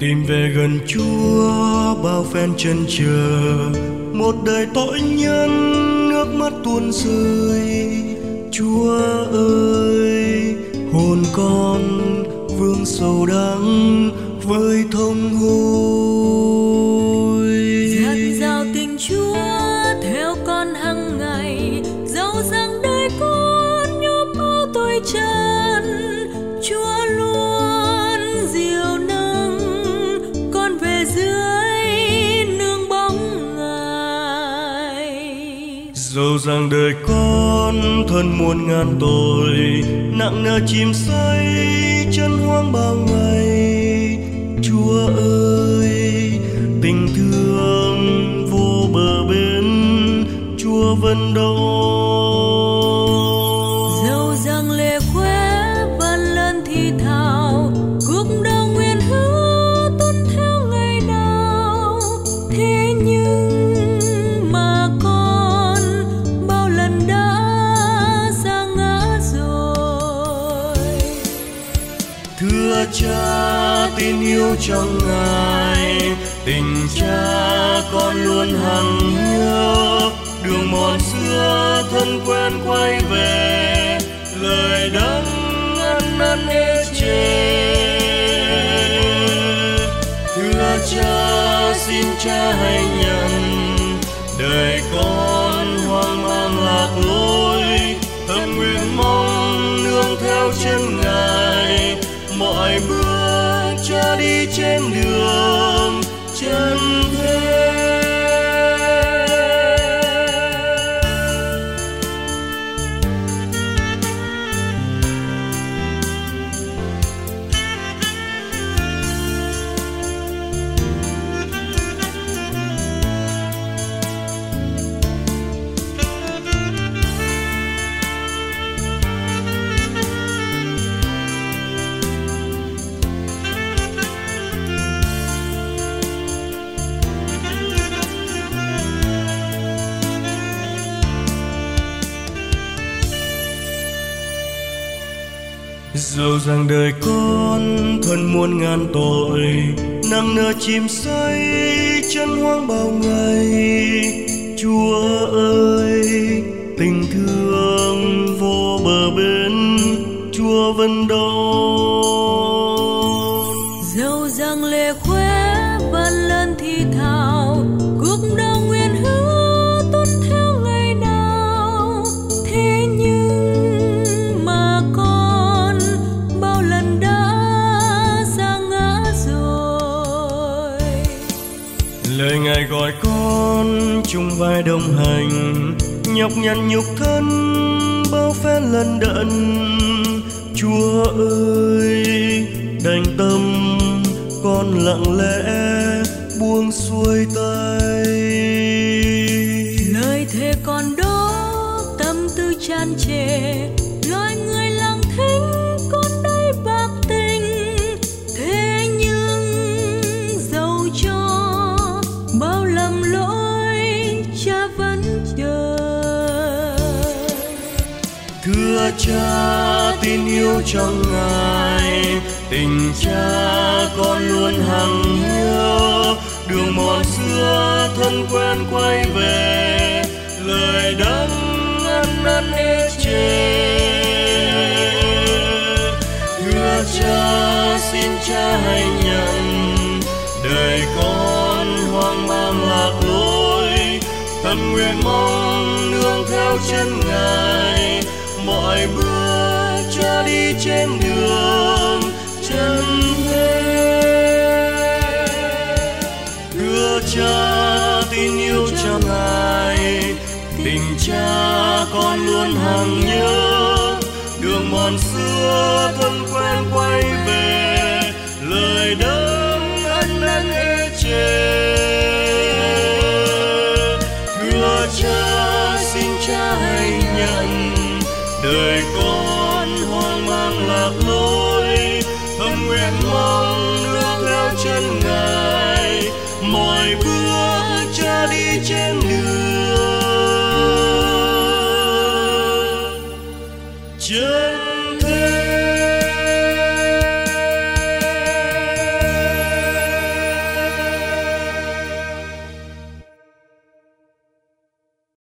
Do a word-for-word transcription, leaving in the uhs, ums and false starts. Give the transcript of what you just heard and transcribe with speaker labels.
Speaker 1: Tìm về gần Chúa bao phen chân chờ, một đời tội nhân nước mắt tuôn rơi. Chúa ơi, hồn con vương sầu đắng với thông hối.
Speaker 2: Dạt dào tình Chúa theo con hằng ngày, dẫu rằng đời con nhốm máu tôi chân. Chúa luôn dìu nâng con về dưới nương bóng Ngài.
Speaker 1: Dẫu rằng đời con thân muôn ngàn tội, nặng nề chìm say chân hoang bao ngày. Chúa ơi, tình thương vô bờ bến, Chúa vẫn đón.
Speaker 2: Dẫu rằng lệ khóe vẫn lần thì thào, cuộc đời nguyện hứa tuân theo ngày nào. Thế nhưng mà con bao lần đã sa ngã rồi.
Speaker 1: Thưa Cha, tin yêu trong Ngài, tình Cha con luôn hằng nhớ. Đường mòn xưa thân quen quay về, lời đắng ăn năn ê chề. Thưa Cha, xin Cha hãy nhận đời con hoang mang lạc lối. Tâm nguyện mong nương theo chân Ngài, mọi bước Cha đi trên đường chân thế. Dẫu rằng đời con thân muôn ngàn tội, nặng nề chìm say chân hoang bao ngày. Chúa ơi, tình thương vô bờ bến, Chúa vẫn đón.
Speaker 2: Dẫu rằng lệ khóe vẫn lần thì thào, cuộc đời nguyện hứa tuân theo ngày nào. Thế nhưng mà con bao lần đã sa ngã rồi.
Speaker 1: Lời Ngài gọi con chung vai đồng hành, nhọc nhằn nhục thân bao phen lần đận. Chúa ơi, đành tâm con lặng lẽ buông xuôi tay.
Speaker 2: Lời thề còn đó tâm tư tràn trề, loài người lặng thinh con đây bạc tình. Thế nhưng dẫu cho bao lầm lỗi, Cha vẫn chờ.
Speaker 1: Thưa Cha, tin yêu trong Ngài, tình Cha con luôn hằng nhớ. Đường mòn xưa thân quen quay về, lời đắng ăn năn ê chề. Thưa Cha, xin Cha hãy nhận đời con hoang mang lạc lối. Tâm nguyện mong nương theo chân Ngài, mọi bước Cha đi trên đường chân thế. Thưa Cha, tin yêu trong Ngài, tình Cha con luôn hằng nhớ. Đường mòn xưa thân quen quay về, lời đắng ăn năn ê chề. Thưa Cha, xin Cha hãy nhận đời con hoang mang lạc lối. Tâm nguyện mong nương theo chân Ngài, mọi bước Cha đi trên đường chân